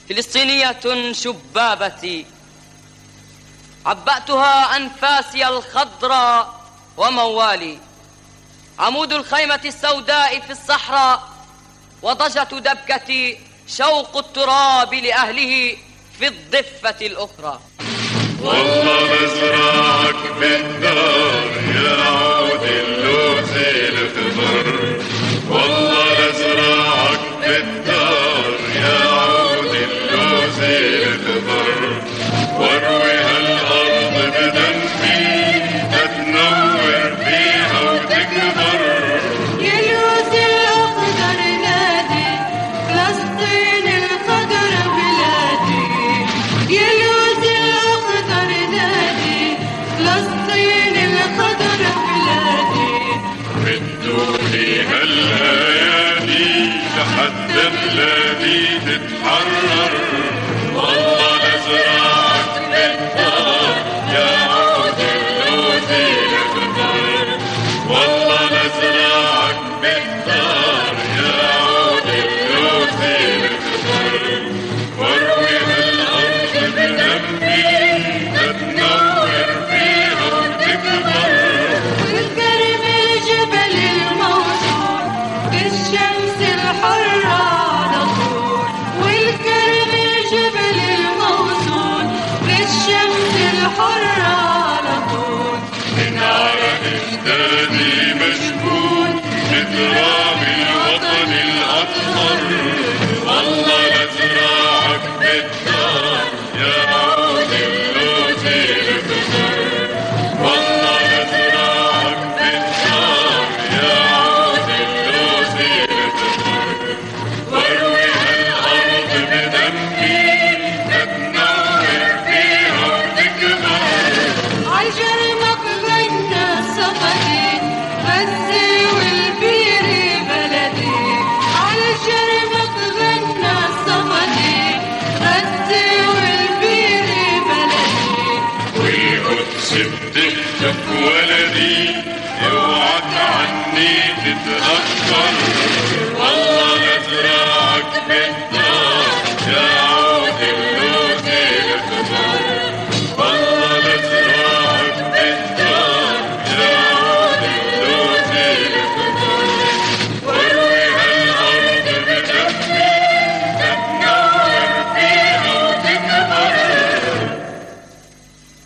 فلسطينية شبابتي، عبأتها أنفاسي الخضراء وموالي، عمود الخيمة السوداء في الصحراء، وضجة دبكتي شوق التراب لأهله في الضفة الأخرى. والله بزرعك بالدار يا عود اللوز الخضر، والله بزرعك بالدار يا عود اللوز الخضر، واروي هالأرض بدمي تتنور فيها وتكبر. يا اللوز الأخضر نادي فلسطين الخضر بلادي، يا اللوز الأخضر نادي فلسطين الخضر بلادي. ردولي هالليالي لحتى بلادي تتحرر، والله لزرعك بالدار يا عود اللوز الخضر، والله لزرعك بالدار يا عود اللوز الخضر، واروي هالأرض بدمي تتنور فيها وتكبر. والكرم الجبل الموصول بالشمس الحرة على طول، والكرم الجبل الموصول بالشمس الحرة على طول. من عرق اجدادي مشبوك بتراب الوطن الأطهر، والله لزرعك بالدار يا عود اللوز الخضر، والله لزرعك بالدار يا عود اللوز الخضر، واروي هالأرض بدمي تتنور فيها وتكبر. عالجرمك غنى صفدي غزة والبيري بلدي، عالجرمك غنى صفدي غزة والبيري بلدي. والقدس بتهتف ولدي اوعك عني تتأخر، والله لزرعك